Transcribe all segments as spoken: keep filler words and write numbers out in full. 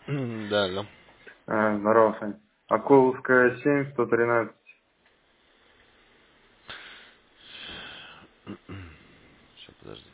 М, Да, да. А, здорово, Сань. Акуловская семь, сто тринадцать. Сейчас, подожди.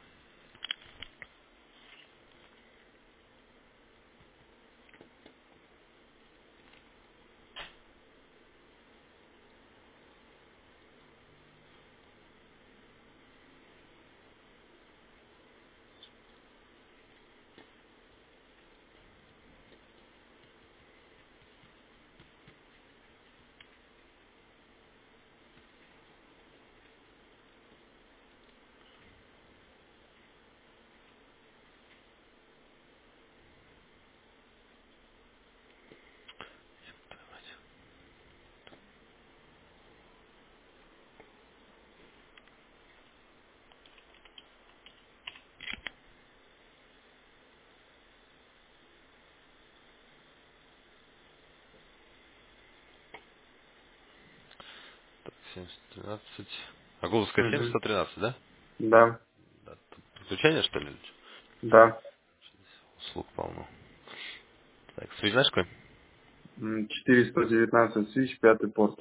Так, семь сто тринадцать. Акуловская семь Угу. сто тринадцать, да? Да, Да. Тут подключение, что ли? да. Услуг полно. Так, связь знаешь какой? М, четыреста девятнадцать свич, пятый порт.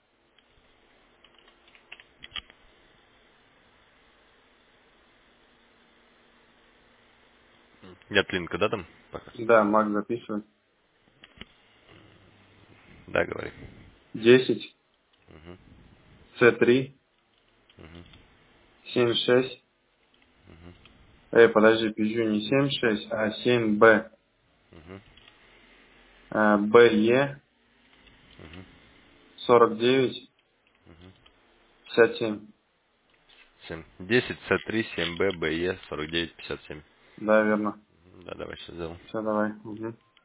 Нет линка, да, там? Пока. Да, Мак записывает. Да, говори. десять, Угу. С три, Угу. семь шесть. Угу. Эй, подожди, пизжу, не семь шесть, а семь Б. Угу. Б Е Угу. сорок девять пятьдесят семь. семь. десять, С три, семь Б, Б Е, сорок девять, пятьдесят семь. Да, верно. Да, давай сейчас сделаем. Все, давай. Угу.